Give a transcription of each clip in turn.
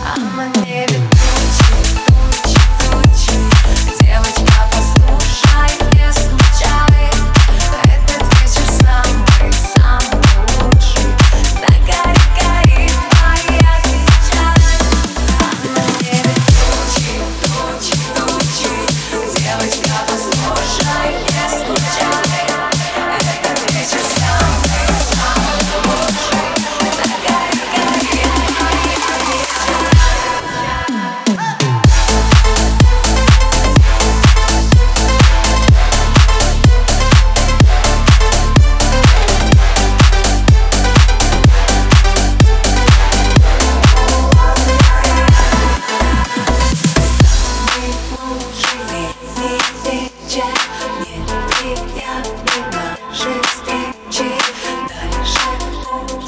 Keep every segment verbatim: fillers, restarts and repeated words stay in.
А на небе тучи, тучи, тучи. Девочка, послушай, не скучай. Этот вечер самый, самый лучший. Да гори, гори моя печаль. А на небе тучи, тучи, тучи. Девочка, послушай, не скучай. Этот вечер самый, самый лучший. Да гори, гори моя печаль.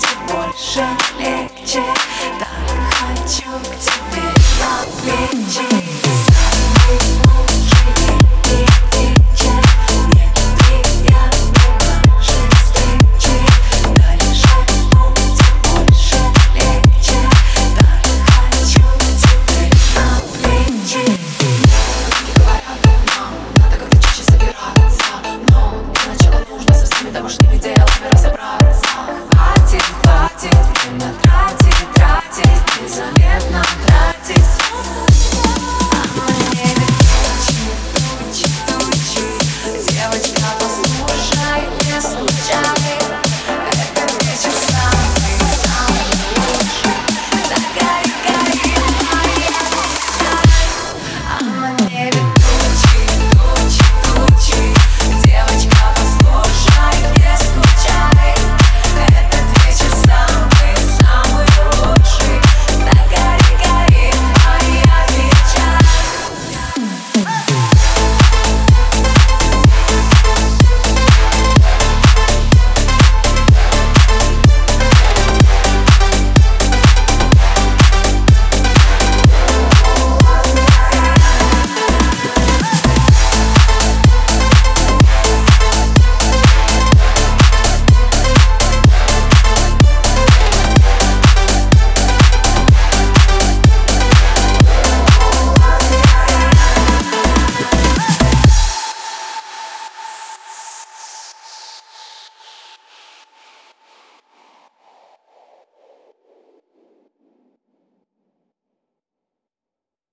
Больше легче, так хочу к тебе на плечи.